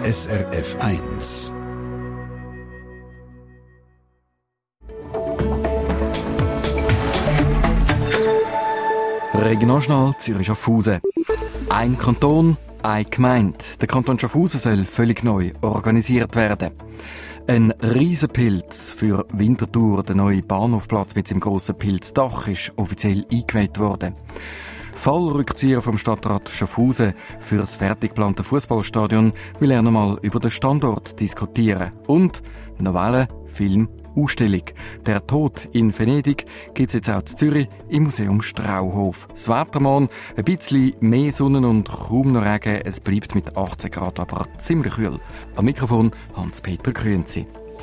SRF 1. Regionaljournal Zürich-Schaffhausen. Ein Kanton, eine Gemeinde. Der Kanton Schaffhausen soll völlig neu organisiert werden. Ein Riesenpilz für Winterthur. Der neue Bahnhofplatz mit seinem grossen Pilzdach ist offiziell eingeweiht worden. Fallrückzieher vom Stadtrat Schaffhausen für das fertig geplante Fußballstadion will er nochmal über den Standort diskutieren. Und Novelle, Film, Ausstellung. Der Tod in Venedig gibt es jetzt auch in Zürich im Museum Strauhof. Das Wetter morgen, ein bisschen mehr Sonne und kaum noch Regen. Es bleibt mit 18 Grad aber ziemlich kühl. Am Mikrofon Hans-Peter Grünzi.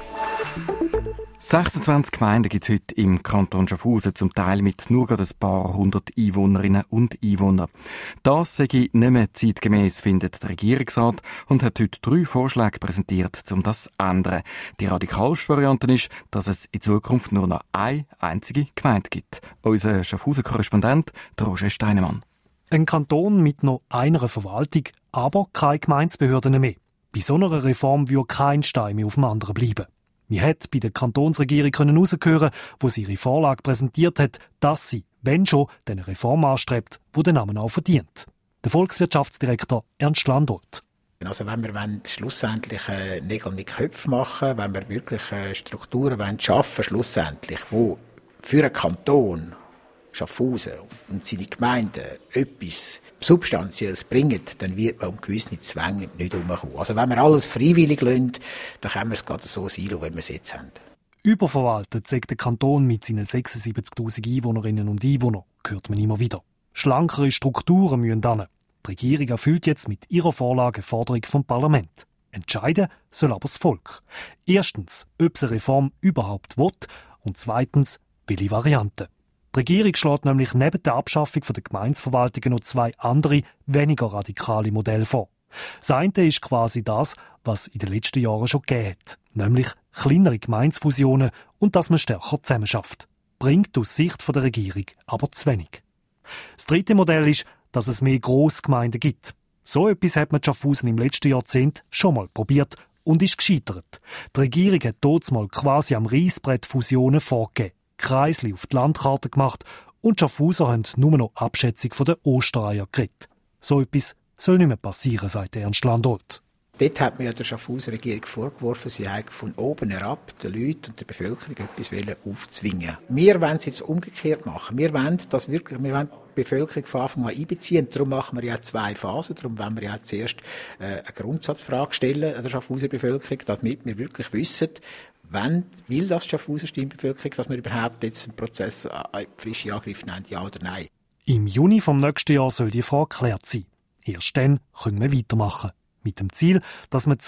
26 Gemeinden gibt es heute im Kanton Schaffhausen, zum Teil mit nur ein paar hundert Einwohnerinnen und Einwohnern. Das sei nicht mehr zeitgemäss, findet der Regierungsrat und hat heute 3 Vorschläge präsentiert, um das zu ändern. Die radikalste Variante ist, dass es in Zukunft nur noch eine einzige Gemeinde gibt. Unser Schaffhausen-Korrespondent Roger Steinemann. Ein Kanton mit noch einer Verwaltung, aber keine Gemeindebehörden mehr. Bei so einer Reform würde kein Stein mehr auf dem anderen bleiben. Wir hat bei der Kantonsregierung heraushören, wo sie ihre Vorlage präsentiert hat, dass sie, wenn schon, eine Reform anstrebt, die den Namen auch verdient. Der Volkswirtschaftsdirektor Ernst Landolt. Also wenn wir schlussendlich Nägel mit Köpfen machen, wenn wir wirklich Strukturen schaffen schlussendlich, wo für einen Kanton Schaffhausen und seine Gemeinden etwas Substanzielles bringen, dann wird man um gewisse Zwänge nicht herumkommen. Also wenn wir alles freiwillig lassen, dann können wir es gerade so sein, wie wir es jetzt haben. Überverwaltet sagt der Kanton mit seinen 76'000 Einwohnerinnen und Einwohnern, hört man immer wieder. Schlankere Strukturen müssen hin. Die Regierung erfüllt jetzt mit ihrer Vorlage eine Forderung vom Parlament. Entscheiden soll aber das Volk. Erstens, ob es eine Reform überhaupt will und zweitens, welche Varianten. Die Regierung schlägt nämlich neben der Abschaffung der Gemeindeverwaltungen noch 2 andere, weniger radikale Modelle vor. Das eine ist quasi das, was in den letzten Jahren schon gegeben hat, nämlich kleinere Gemeindefusionen und dass man stärker zusammenarbeitet. Bringt aus Sicht der Regierung aber zu wenig. Das dritte Modell ist, dass es mehr Grossgemeinden gibt. So etwas hat man in Schaffhausen im letzten Jahrzehnt schon mal probiert und ist gescheitert. Die Regierung hat dort mal quasi am Reissbrett Fusionen vorgegeben, Kreisli auf die Landkarte gemacht und die Schaffhauser haben nur noch Abschätzung von den Ostereiern geredet. So etwas soll nicht mehr passieren, sagt Ernst Landolt. Dort hat mir der Schaffhauser Regierung vorgeworfen, sie habe von oben herab den Leuten und der Bevölkerung etwas aufzwingen. Wir wollen es jetzt umgekehrt machen. Wir wollen die Bevölkerung von Anfang an einbeziehen. Darum machen wir ja 2 Phasen. Darum wollen wir ja zuerst eine Grundsatzfrage stellen an der Schaffhauser Bevölkerung, damit wir wirklich wissen, wann will das Schaffhauser Stimmbevölkerung, dass wir überhaupt jetzt einen Prozess frische Angriff nennen, ja oder nein. Im Juni vom nächsten Jahr soll die Frage geklärt sein. Erst dann können wir weitermachen. Mit dem Ziel, dass man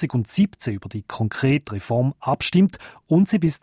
2017 über die konkrete Reform abstimmt und sie bis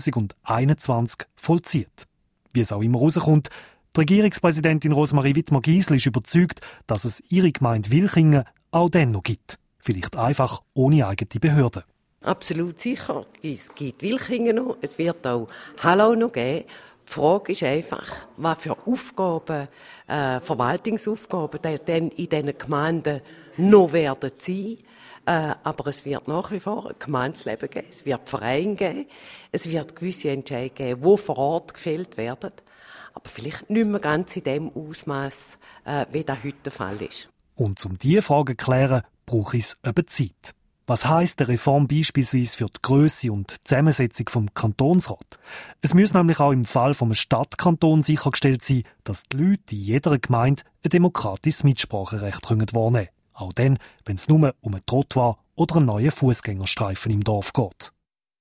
2021 vollzieht. Wie es auch immer rauskommt, die Regierungspräsidentin Rosemarie Wittmer-Giessl ist überzeugt, dass es ihre Gemeinde Wilchingen auch dann noch gibt. Vielleicht einfach ohne eigene Behörde. Absolut sicher. Es gibt Wilchingen noch, es wird auch Hallau noch geben. Die Frage ist einfach, was für Aufgaben, Verwaltungsaufgaben denn in diesen Gemeinden noch werden sein. Aber es wird nach wie vor ein Gemeindeleben geben, es wird Vereine geben, es wird gewisse Entscheidungen geben, die vor Ort gefällt werden. Aber vielleicht nicht mehr ganz in dem Ausmaß, wie das heute der Fall ist. Und um diese Frage zu klären, braucht es eben Zeit. Was heisst eine Reform beispielsweise für die Grösse und die Zusammensetzung vom Kantonsrat? Es muss nämlich auch im Fall vom Stadtkanton sichergestellt sein, dass die Leute in jeder Gemeinde ein demokratisches Mitspracherecht wahrnehmen können. Auch dann, wenn es nur um ein Trottoir oder einen neuen Fußgängerstreifen im Dorf geht.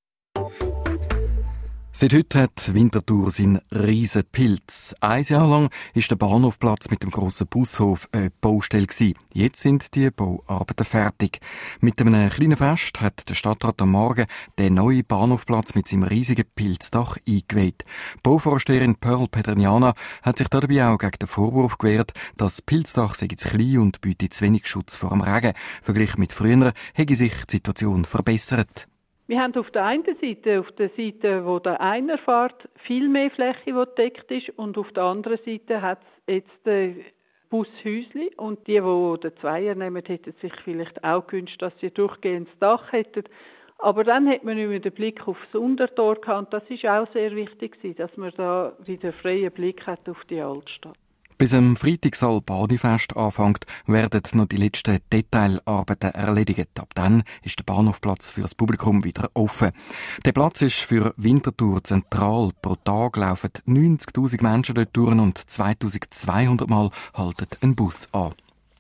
Seit heute hat Winterthur seinen riesen Pilz. 1 Jahr lang war der Bahnhofplatz mit dem grossen Bushof eine Baustelle gewesen. Jetzt sind die Bauarbeiten fertig. Mit einem kleinen Fest hat der Stadtrat am Morgen den neuen Bahnhofplatz mit seinem riesigen Pilzdach eingeweiht. Bauvorsteherin Pearl Pedreniana hat sich dabei auch gegen den Vorwurf gewehrt, das Pilzdach sei zu klein und biete zu wenig Schutz vor dem Regen. Verglichen mit früher hätte sich die Situation verbessert. Wir haben auf der einen Seite, wo der einer fährt, viel mehr Fläche, die gedeckt ist, und auf der anderen Seite hat es jetzt Bushäuschen. Und die den Zweier nehmen, hätten sich vielleicht auch gewünscht, dass sie durchgehendes Dach hätten. Aber dann hat man nicht mehr den Blick aufs Untertor gehabt. Und das war auch sehr wichtig, dass man da wieder freien Blick hat auf die Altstadt. Bis am Freitag soll Badefest anfängt, werden noch die letzten Detailarbeiten erledigt. Ab dann ist der Bahnhofplatz für das Publikum wieder offen. Der Platz ist für Winterthur zentral. Pro Tag laufen 90'000 Menschen dort durch und 2200 Mal haltet ein Bus an.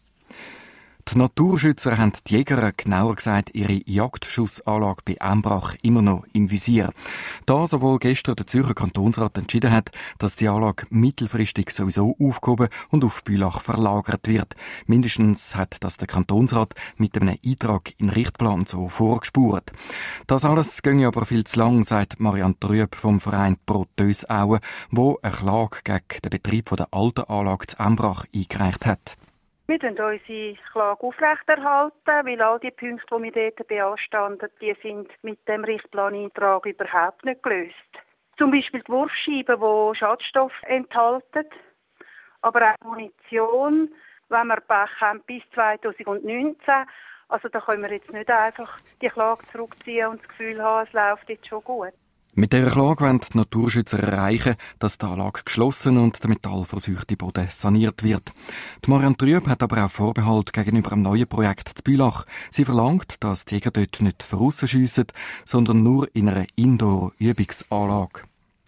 Die Naturschützer haben die Jäger, genauer gesagt ihre Jagdschussanlage bei Embrach, immer noch im Visier. Da sowohl gestern der Zürcher Kantonsrat entschieden hat, dass die Anlage mittelfristig sowieso aufgehoben und auf Bülach verlagert wird. Mindestens hat das der Kantonsrat mit einem Eintrag in den Richtplan so vorgespurt. Das alles ginge aber viel zu lang, sagt Marianne Trüb vom Verein Pro Tösauen, wo eine Klage gegen den Betrieb der alten Anlage zu Embrach eingereicht hat. Wir werden unsere Klage aufrechterhalten, weil all die Punkte, die wir dort beanstanden, die sind mit dem Richtplaneintrag überhaupt nicht gelöst. Zum Beispiel die Wurfscheiben, die Schadstoff enthalten, aber auch Munition, wenn wir Pech haben, bis 2019. Also da können wir jetzt nicht einfach die Klage zurückziehen und das Gefühl haben, es läuft jetzt schon gut. Mit dieser Klage wollen die Naturschützer erreichen, dass die Anlage geschlossen und der metallverseuchte Boden saniert wird. Die Marianne Trüb hat aber auch Vorbehalt gegenüber einem neuen Projekt zu Bülach. Sie verlangt, dass die Jäger dort nicht vorausschiessen, sondern nur in einer Indoor-Übungsanlage.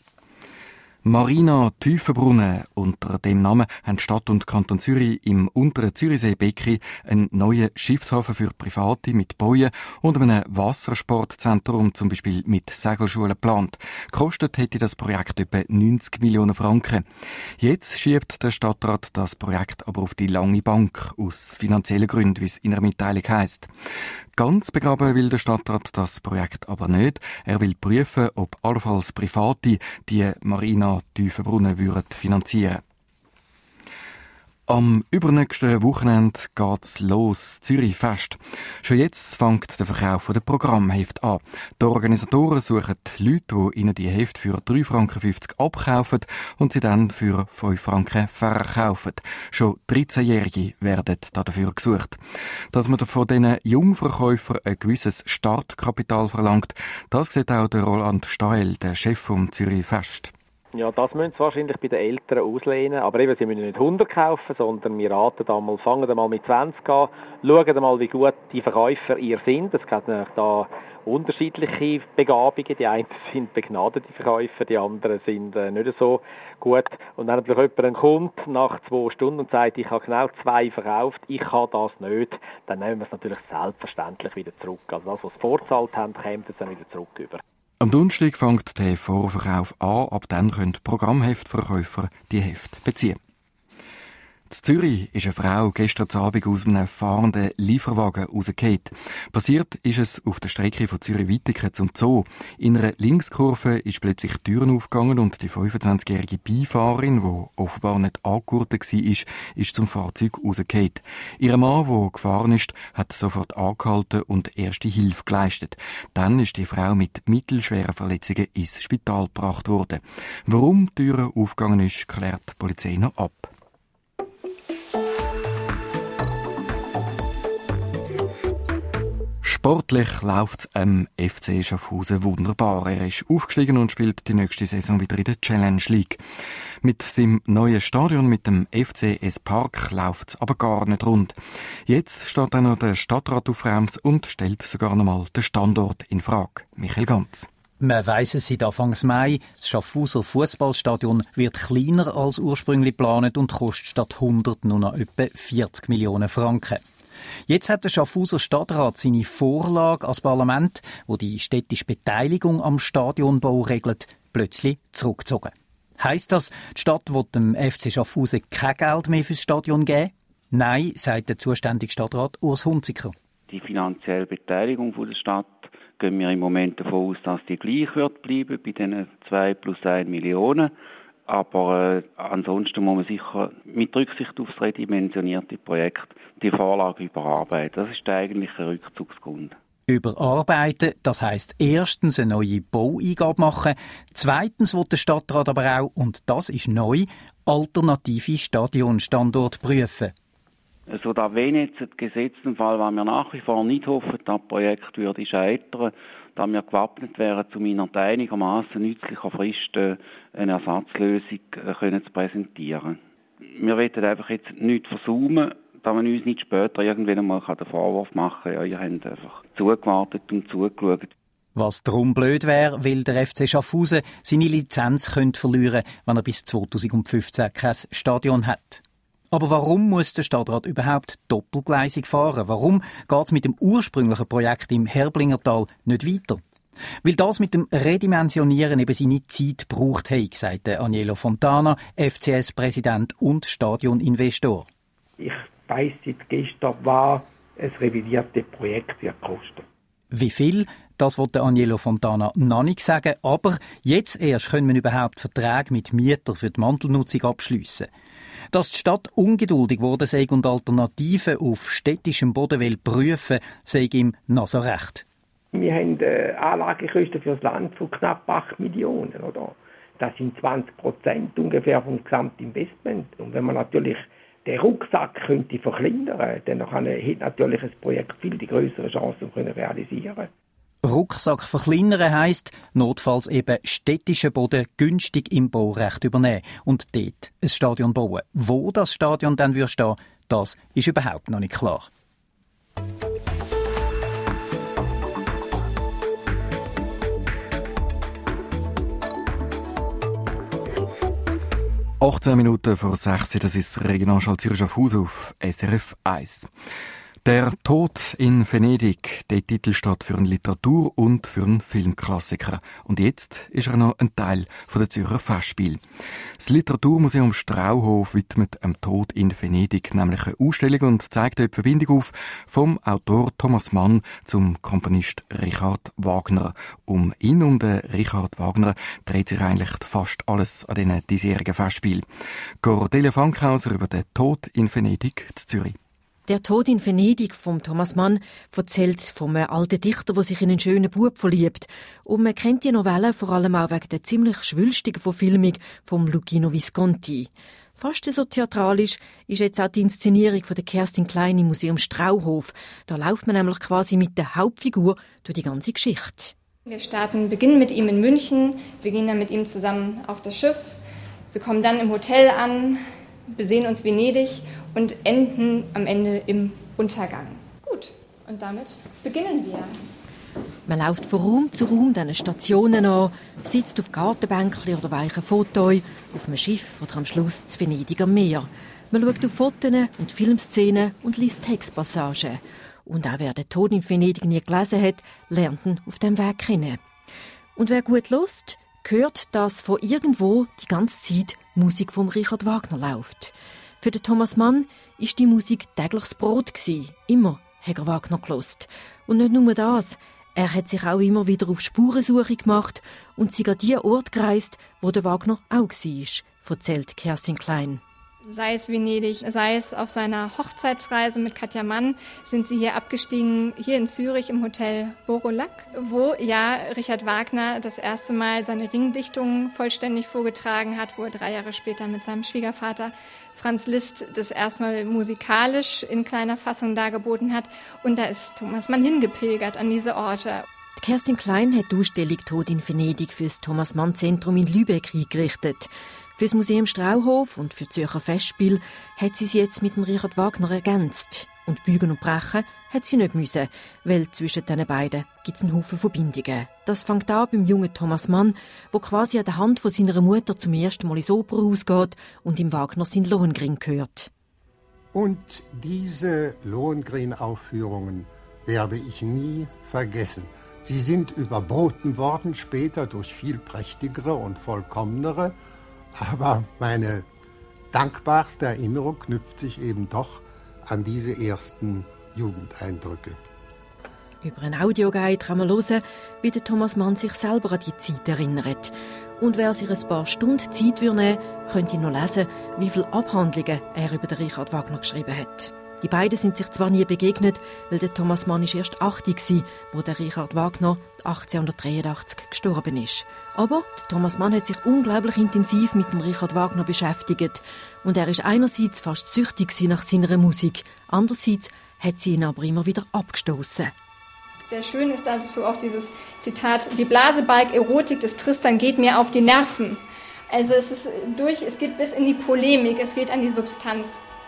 Marina Tiefenbrunnen. Unter dem Namen haben Stadt und Kanton Zürich im unteren Zürichsee-Becken einen neuen Schiffshafen für Private mit Bojen und einem Wassersportzentrum, zum Beispiel mit Segelschulen, geplant. Gekostet hätte das Projekt etwa 90 Millionen Franken. Jetzt schiebt der Stadtrat das Projekt aber auf die lange Bank, aus finanziellen Gründen, wie es in einer Mitteilung heisst. Ganz begraben will der Stadtrat das Projekt aber nicht. Er will prüfen, ob allenfalls Private die Marina Tiefenbrunnen finanzieren würden. Am übernächsten Wochenende geht's los, Zürich-Fest. Schon jetzt fängt der Verkauf der Programmhefte an. Die Organisatoren suchen Leute, die ihnen die Hefte für 3,50 Franken abkaufen und sie dann für 5 Franken verkaufen. Schon 13-Jährige werden dafür gesucht. Dass man von diesen Jungverkäufern ein gewisses Startkapital verlangt, das sieht auch der Roland Stael, der Chef vom Zürich-Fest. Ja, das müssen sie wahrscheinlich bei den Eltern auslehnen. Aber eben, sie müssen nicht 100 kaufen, sondern wir raten einmal, fangen einmal mit 20 an, schauen einmal, wie gut die Verkäufer ihr sind. Es gibt natürlich da unterschiedliche Begabungen. Die einen sind begnadete Verkäufer, die anderen sind nicht so gut. Und wenn natürlich jemand kommt nach 2 Stunden und sagt, ich habe genau 2 verkauft, ich kann das nicht, dann nehmen wir es natürlich selbstverständlich wieder zurück. Also das, was sie vorzahlt haben, kommt es dann wieder zurück über. Am Donnerstag fängt der Vorverkauf an, ab dann können Programmheftverkäufer die Hefte beziehen. In Zürich ist eine Frau gestern Abend aus einem fahrenden Lieferwagen rausgefallen. Passiert ist es auf der Strecke von Zürich-Wittigen zum Zoo. In einer Linkskurve ist plötzlich die Türen aufgegangen und die 25-jährige Beifahrerin, die offenbar nicht angegurtet war, ist zum Fahrzeug rausgefallen. Ihr Mann, der gefahren ist, hat sofort angehalten und erste Hilfe geleistet. Dann ist die Frau mit mittelschweren Verletzungen ins Spital gebracht worden. Warum die Türe aufgegangen ist, klärt die Polizei noch ab. Sportlich läuft es am FC Schaffhausen wunderbar. Er ist aufgestiegen und spielt die nächste Saison wieder in der Challenge League. Mit seinem neuen Stadion, mit dem FCS Park, läuft es aber gar nicht rund. Jetzt steht auch noch der Stadtrat auf Reims und stellt sogar noch mal den Standort in Frage. Michael Ganz. Man weiss es seit Anfang Mai. Das Schaffhauser Fußballstadion wird kleiner als ursprünglich geplant und kostet statt 100 nur noch etwa 40 Millionen Franken. Jetzt hat der Schaffhauser Stadtrat seine Vorlage als Parlament, wo die städtische Beteiligung am Stadionbau regelt, plötzlich zurückgezogen. Heisst das, die Stadt will dem FC Schaffhausen kein Geld mehr fürs Stadion geben? Nein, sagt der zuständige Stadtrat Urs Hunziker. Die finanzielle Beteiligung der Stadt gehen wir im Moment davon aus, dass die gleich wird bleiben bei diesen 2+1 Millionen. Aber ansonsten muss man sicher mit Rücksicht auf das redimensionierte Projekt die Vorlage überarbeiten. Das ist der eigentliche Rückzugsgrund. Überarbeiten, das heisst erstens eine neue Baueingabe machen, zweitens will der Stadtrat aber auch, und das ist neu, alternative Stadionstandorte prüfen. Also da wenn jetzt das Gesetz im Fall, was wir nach wie vor nicht hoffen, das Projekt würde scheitern, da wir gewappnet wären, zu einer einigermaßen nützlichen Frist eine Ersatzlösung zu präsentieren. Wir wollen einfach jetzt nichts versäumen, da man uns nicht später irgendwann einmal den Vorwurf machen kann, ja, ihr habt einfach zugewartet und zugeschaut. Was darum blöd wäre, weil der FC Schaffhausen seine Lizenz könnte verlieren, wenn er bis 2015 kein Stadion hat. Aber warum muss der Stadtrat überhaupt doppelgleisig fahren? Warum geht es mit dem ursprünglichen Projekt im Herblingertal nicht weiter? Weil das mit dem Redimensionieren eben seine Zeit braucht hat, sagte Agnello Fontana, FCS-Präsident und Stadioninvestor. Ich weiss seit gestern, was ein revidiertes Projekt wird kosten. Wie viel? Das wollte Agnello Fontana noch nicht sagen, aber jetzt erst können wir überhaupt Verträge mit Mietern für die Mantelnutzung abschliessen. Dass die Stadt ungeduldig geworden sei und Alternativen auf städtischem Boden prüfen, sei ihm noch so recht. Wir haben Anlagekosten für das Land von knapp 8 Millionen. Oder? Das sind 20% ungefähr vom Gesamtinvestment. Und wenn man natürlich den Rucksack könnte verkleinern, dann hätte natürlich ein Projekt viel die größere Chancen realisieren. Rucksack verkleinern heisst, notfalls eben städtischen Boden günstig im Baurecht übernehmen und dort ein Stadion bauen. Wo das Stadion dann stehen würde, das ist überhaupt noch nicht klar. «18 Minuten vor 6 Uhr, das ist Regionalschall Zürich Schaffhausen auf SRF 1. Der Tod in Venedig, der Titel steht für eine Literatur- und für einen Filmklassiker. Und jetzt ist er noch ein Teil der Zürcher Festspiele. Das Literaturmuseum Strauhof widmet am Tod in Venedig nämlich eine Ausstellung und zeigt dort die Verbindung auf vom Autor Thomas Mann zum Komponist Richard Wagner. Um ihn, um den Richard Wagner, dreht sich eigentlich fast alles an diesen diesjährigen Festspielen. Cordelia Fankhauser über den Tod in Venedig zu Zürich. Der Tod in Venedig von Thomas Mann erzählt vom alten Dichter, der sich in einen schönen Bub verliebt. Und man kennt die Novelle vor allem auch wegen der ziemlich schwülstigen Verfilmung von Luchino Visconti. Fast so theatralisch ist jetzt auch die Inszenierung von der Kerstin Klein im Museum Strauhof. Da läuft man nämlich quasi mit der Hauptfigur durch die ganze Geschichte. Wir beginnen mit ihm in München, wir gehen dann mit ihm zusammen auf das Schiff, wir kommen dann im Hotel an, besehen uns Venedig und enden am Ende im Untergang. Gut, und damit beginnen wir. Man läuft von Raum zu Raum diesen Stationen an, sitzt auf Gartenbänkchen oder weichen Fauteuil, auf einem Schiff oder am Schluss zu Venedig am Meer. Man schaut auf Fotos und Filmszenen und liest Textpassagen. Und auch wer den Tod in Venedig nie gelesen hat, lernt ihn auf dem Weg kennen. Und wer gut hört, hört, dass von irgendwo die ganze Zeit Musik von Richard Wagner läuft. Für den Thomas Mann war die Musik tägliches Brot gewesen. Immer hat er Wagner gehört. Und nicht nur das, er hat sich auch immer wieder auf Spurensuche gemacht und sich an die Ort gereist, wo der Wagner auch war, erzählt Kerstin Klein. Sei es Venedig, sei es auf seiner Hochzeitsreise mit Katja Mann, sind sie hier abgestiegen, hier in Zürich im Hotel Borolac, wo ja Richard Wagner das erste Mal seine Ringdichtungen vollständig vorgetragen hat, wo er 3 Jahre später mit seinem Schwiegervater Franz Liszt das erstmal musikalisch in kleiner Fassung dargeboten hat. Und da ist Thomas Mann hingepilgert an diese Orte. Kerstin Klein hat die Ausstellung «Tod in Venedig» für das Thomas Mann Zentrum in Lübeck eingerichtet. Für das Museum Strauhof und für die Zürcher Festspiel hat sie jetzt mit dem Richard Wagner ergänzt. Und bügen und brechen hat sie nicht müssen, weil zwischen den beiden gibt es einen Haufen Verbindungen. Das fängt an beim jungen Thomas Mann, der quasi an der Hand von seiner Mutter zum ersten Mal ins Opernhaus geht und im Wagner sein Lohengrin hört. Und diese Lohengrin-Aufführungen werde ich nie vergessen. Sie sind überboten worden später durch viel prächtigere und vollkommenere, aber meine dankbarste Erinnerung knüpft sich eben doch an diese ersten Jugendeindrücke. Über einen Audioguide kann man hören, wie der Thomas Mann sich selber an die Zeit erinnert. Und wer sich ein paar Stunden Zeit nehmen würde, könnte noch lesen, wie viele Abhandlungen er über den Richard Wagner geschrieben hat. Die beiden sind sich zwar nie begegnet, weil der Thomas Mann erst 80 war, wo der Richard Wagner 1883 gestorben ist. Aber der Thomas Mann hat sich unglaublich intensiv mit dem Richard Wagner beschäftigt. Und er ist einerseits fast süchtig nach seiner Musik, andererseits hat sie ihn aber immer wieder abgestoßen. Sehr schön ist also so auch dieses Zitat: Die Blasebalg-Erotik des Tristan geht mir auf die Nerven. Also es geht bis in die Polemik, es geht an die Substanz.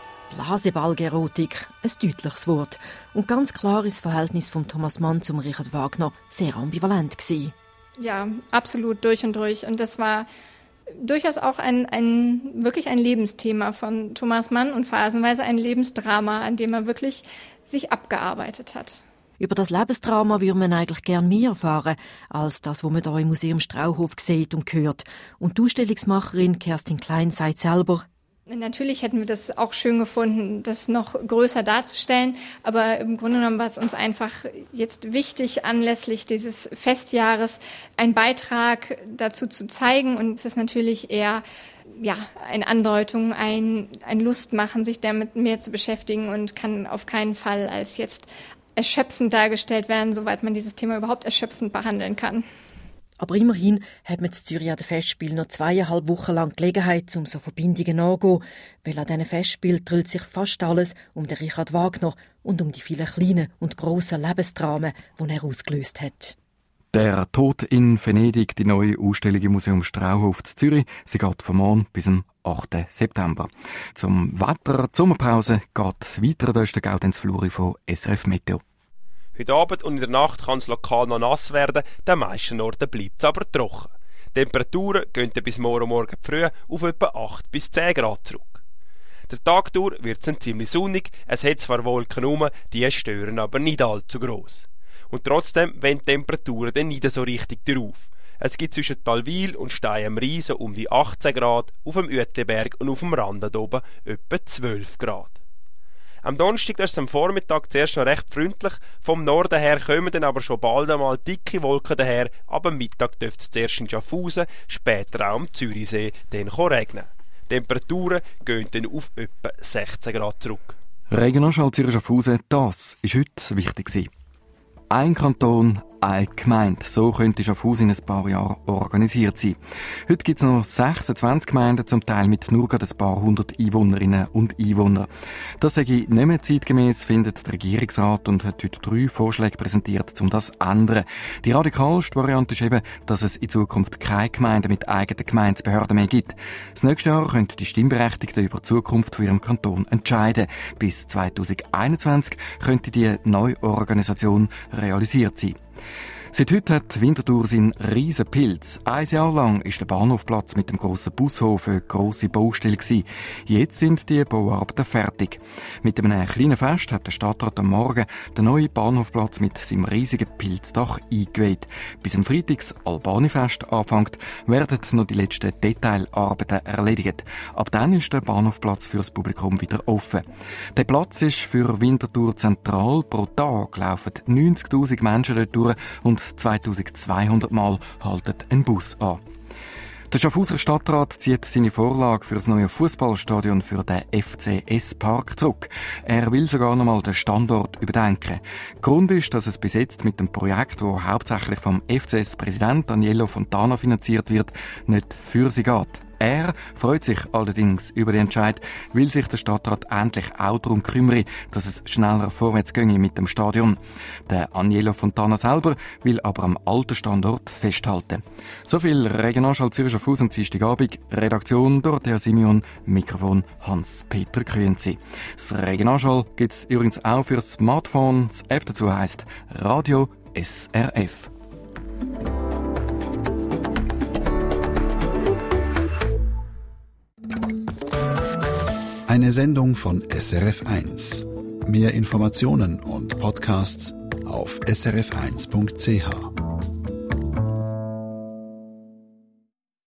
Blasebalg-Erotik, ein deutliches Wort. Und ganz klar ist das Verhältnis von Thomas Mann zum Richard Wagner sehr ambivalent gewesen. Ja, absolut durch und durch. Und das war durchaus auch wirklich ein Lebensthema von Thomas Mann und phasenweise ein Lebensdrama, an dem er wirklich sich abgearbeitet hat. Über das Lebensdrama würde man eigentlich gern mehr erfahren, als das, was man hier im Museum Strauhof sieht und hört. Und die Ausstellungsmacherin Kerstin Klein sagt selber: Natürlich hätten wir das auch schön gefunden, das noch größer darzustellen, aber im Grunde genommen war es uns einfach jetzt wichtig, anlässlich dieses Festjahres einen Beitrag dazu zu zeigen, und es ist natürlich eher eine Andeutung, ein Lustmachen, sich damit mehr zu beschäftigen, und kann auf keinen Fall als jetzt erschöpfend dargestellt werden, soweit man dieses Thema überhaupt erschöpfend behandeln kann. Aber immerhin hat man in Zürich an den Festspielen noch 2,5 Wochen lang Gelegenheit, um so Verbindungen nachzugehen, weil an diesen Festspielen dreht sich fast alles um den Richard Wagner und um die vielen kleinen und grossen Lebensdramen, die er ausgelöst hat. Der Tod in Venedig, die neue Ausstellung im Museum Strauhof zu Zürich. Sie geht von morgen bis zum 8. September. Zum Wetter, die Sommerpause geht weiter. Da ist der Gaudenz Fluri von SRF Meteo. Heute Abend und in der Nacht kann es lokal noch nass werden, den meisten Orten bleibt es aber trocken. Die Temperaturen gehen bis morgen früh auf etwa 8 bis 10 Grad zurück. Der Tag durch wird es ziemlich sonnig, es hat zwar Wolken rum, die stören aber nicht allzu gross. Und trotzdem wollen die Temperaturen dann nicht so richtig drauf. Es gibt zwischen Talwil und Stein am Rhein so um die 18 Grad, auf dem Uetenberg und auf dem Rand oben etwa 12 Grad. Am Donnerstag ist es am Vormittag zuerst noch recht freundlich. Vom Norden her kommen dann aber schon bald einmal dicke Wolken daher. Ab am Mittag dürfte es zuerst in Schaffhausen, später auch am Zürichsee dann regnen. Die Temperaturen gehen dann auf etwa 16 Grad zurück. Regionalschau Zürich Schaffhausen, das war heute wichtig gewesen. Ein Kanton, eine Gemeinde. So könnte Schaffhausen in ein paar Jahren organisiert sein. Heute gibt es noch 26 Gemeinden, zum Teil mit nur ein paar hundert Einwohnerinnen und Einwohnern. Das sei nicht mehr zeitgemäß, findet der Regierungsrat, und hat heute 3 Vorschläge präsentiert, um das zu ändern. Die radikalste Variante ist eben, dass es in Zukunft keine Gemeinden mit eigenen Gemeindebehörden mehr gibt. Das nächste Jahr können die Stimmberechtigten über die Zukunft von ihrem Kanton entscheiden. Bis 2021 könnte die Neuorganisation realisiert sein. Seit heute hat Winterthur seinen riesen Pilz. 1 Jahr lang war der Bahnhofplatz mit dem grossen Bushof eine grosse Baustelle gewesen. Jetzt sind die Bauarbeiten fertig. Mit einem kleinen Fest hat der Stadtrat am Morgen den neuen Bahnhofplatz mit seinem riesigen Pilzdach eingeweiht. Bis am Freitags Albanifest anfängt, werden noch die letzten Detailarbeiten erledigt. Ab dann ist der Bahnhofplatz für das Publikum wieder offen. Der Platz ist für Winterthur zentral. Pro Tag laufen 90'000 Menschen dort durch und 2200 Mal haltet ein Bus an. Der Schaffhauser Stadtrat zieht seine Vorlage für das neue Fußballstadion für den FCS-Park zurück. Er will sogar noch mal den Standort überdenken. Grund ist, dass es bis jetzt mit dem Projekt, das hauptsächlich vom FCS-Präsident Agnello Fontana finanziert wird, nicht für sie geht. Er freut sich allerdings über den Entscheid, weil sich der Stadtrat endlich auch darum kümmere, dass es schneller vorwärts ginge mit dem Stadion. Der Agnello Fontana selber will aber am alten Standort festhalten. So viel Regionalschau Zürich Schaffhausen am Dienstagabend. Redaktion Dorothea Simeon, Mikrofon Hans-Peter Grünzi. Das Regionalschau gibt es übrigens auch für das Smartphone. Das App dazu heisst Radio SRF. Eine Sendung von SRF1. Mehr Informationen und Podcasts auf srf1.ch.